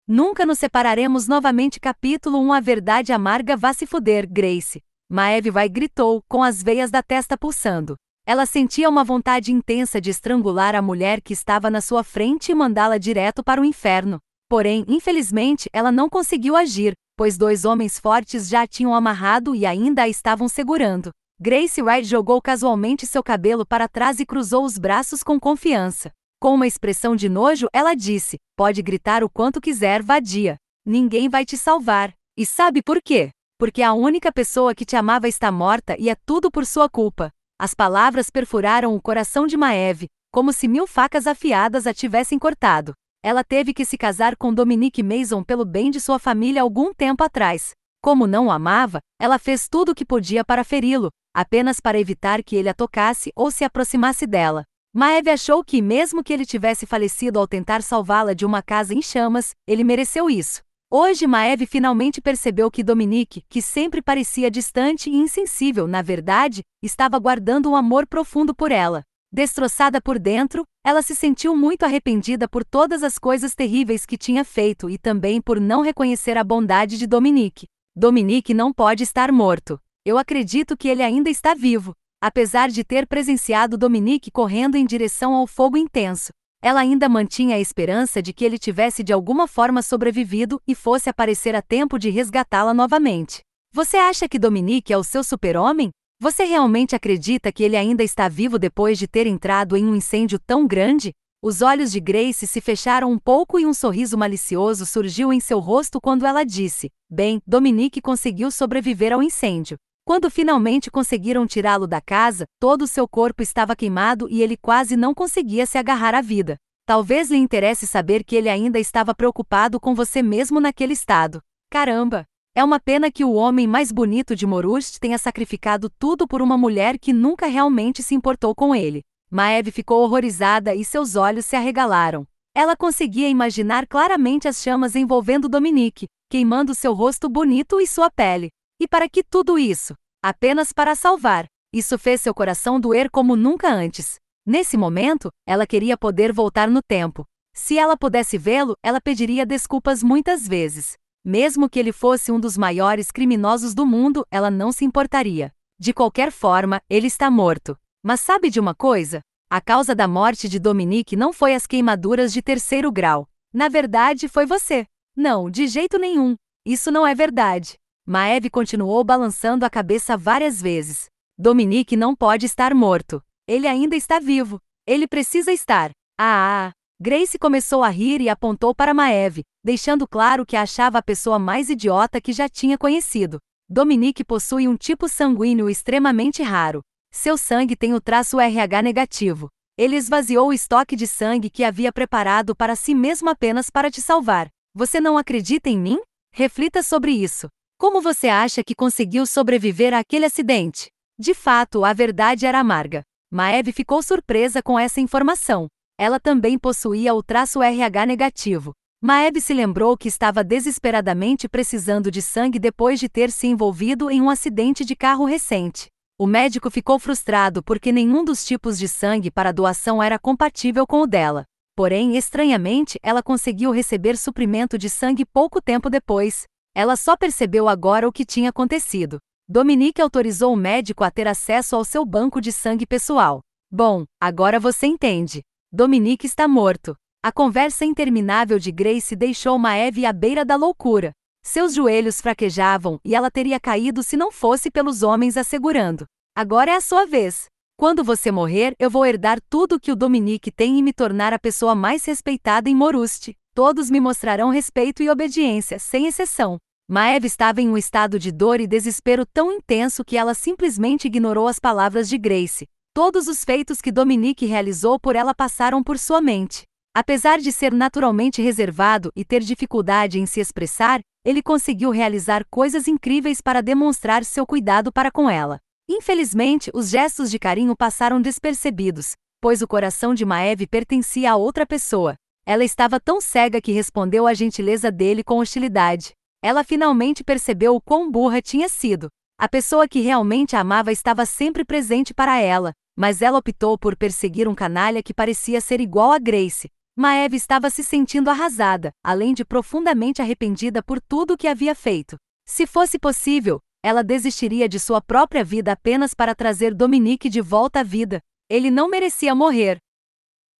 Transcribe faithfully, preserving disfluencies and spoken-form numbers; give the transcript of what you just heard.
Nunca nos separaremos novamente. Capítulo um A verdade amarga. Vá se fuder, Grace. Maeve vai gritou, com as veias da testa pulsando. Ela sentia uma vontade intensa de estrangular a mulher que estava na sua frente e mandá-la direto para o inferno. Porém, infelizmente, ela não conseguiu agir, pois dois homens fortes já a tinham amarrado e ainda a estavam segurando. Grace Wright jogou casualmente seu cabelo para trás e cruzou os braços com confiança. Com uma expressão de nojo, ela disse: pode gritar o quanto quiser, vadia. Ninguém vai te salvar. E sabe por quê? Porque a única pessoa que te amava está morta e é tudo por sua culpa. As palavras perfuraram o coração de Maeve, como se mil facas afiadas a tivessem cortado. Ela teve que se casar com Dominic Mason pelo bem de sua família algum tempo atrás. Como não o amava, ela fez tudo o que podia para feri-lo, apenas para evitar que ele a tocasse ou se aproximasse dela. Maeve achou que, mesmo que ele tivesse falecido ao tentar salvá-la de uma casa em chamas, ele mereceu isso. Hoje Maeve finalmente percebeu que Dominic, que sempre parecia distante e insensível, na verdade, estava guardando um amor profundo por ela. Destroçada por dentro, ela se sentiu muito arrependida por todas as coisas terríveis que tinha feito e também por não reconhecer a bondade de Dominic. Dominic não pode estar morto. Eu acredito que ele ainda está vivo. Apesar de ter presenciado Dominic correndo em direção ao fogo intenso, ela ainda mantinha a esperança de que ele tivesse de alguma forma sobrevivido e fosse aparecer a tempo de resgatá-la novamente. Você acha que Dominic é o seu super-homem? Você realmente acredita que ele ainda está vivo depois de ter entrado em um incêndio tão grande? Os olhos de Grace se fecharam um pouco e um sorriso malicioso surgiu em seu rosto quando ela disse: bem, Dominic conseguiu sobreviver ao incêndio. Quando finalmente conseguiram tirá-lo da casa, todo o seu corpo estava queimado e ele quase não conseguia se agarrar à vida. Talvez lhe interesse saber que ele ainda estava preocupado com você mesmo naquele estado. Caramba! É uma pena que o homem mais bonito de Morust tenha sacrificado tudo por uma mulher que nunca realmente se importou com ele. Maeve ficou horrorizada e seus olhos se arregalaram. Ela conseguia imaginar claramente as chamas envolvendo Dominic, queimando seu rosto bonito e sua pele. E para que tudo isso? Apenas para salvar. Isso fez seu coração doer como nunca antes. Nesse momento, ela queria poder voltar no tempo. Se ela pudesse vê-lo, ela pediria desculpas muitas vezes. Mesmo que ele fosse um dos maiores criminosos do mundo, ela não se importaria. De qualquer forma, ele está morto. Mas sabe de uma coisa? A causa da morte de Dominic não foi as queimaduras de terceiro grau. Na verdade, foi você. Não, de jeito nenhum. Isso não é verdade. Maeve continuou balançando a cabeça várias vezes. Dominic não pode estar morto. Ele ainda está vivo. Ele precisa estar. Ah, ah. Grace começou a rir e apontou para Maeve, deixando claro que a achava a pessoa mais idiota que já tinha conhecido. Dominic possui um tipo sanguíneo extremamente raro. Seu sangue tem o traço R H negativo. Ele esvaziou o estoque de sangue que havia preparado para si mesmo apenas para te salvar. Você não acredita em mim? Reflita sobre isso. Como você acha que conseguiu sobreviver àquele acidente? De fato, a verdade era amarga. Maeve ficou surpresa com essa informação. Ela também possuía o traço R H negativo. Maeve se lembrou que estava desesperadamente precisando de sangue depois de ter se envolvido em um acidente de carro recente. O médico ficou frustrado porque nenhum dos tipos de sangue para doação era compatível com o dela. Porém, estranhamente, ela conseguiu receber suprimento de sangue pouco tempo depois. Ela só percebeu agora o que tinha acontecido. Dominic autorizou o médico a ter acesso ao seu banco de sangue pessoal. Bom, agora você entende. Dominic está morto. A conversa interminável de Grace deixou Maeve à beira da loucura. Seus joelhos fraquejavam e ela teria caído se não fosse pelos homens a segurando. Agora é a sua vez. Quando você morrer, eu vou herdar tudo que o Dominic tem e me tornar a pessoa mais respeitada em Morust. Todos me mostrarão respeito e obediência, sem exceção. Maeve estava em um estado de dor e desespero tão intenso que ela simplesmente ignorou as palavras de Grace. Todos os feitos que Dominic realizou por ela passaram por sua mente. Apesar de ser naturalmente reservado e ter dificuldade em se expressar, ele conseguiu realizar coisas incríveis para demonstrar seu cuidado para com ela. Infelizmente, os gestos de carinho passaram despercebidos, pois o coração de Maeve pertencia a outra pessoa. Ela estava tão cega que respondeu à gentileza dele com hostilidade. Ela finalmente percebeu o quão burra tinha sido. A pessoa que realmente a amava estava sempre presente para ela, mas ela optou por perseguir um canalha que parecia ser igual a Grace. Maeve estava se sentindo arrasada, além de profundamente arrependida por tudo o que havia feito. Se fosse possível, ela desistiria de sua própria vida apenas para trazer Dominique de volta à vida. Ele não merecia morrer.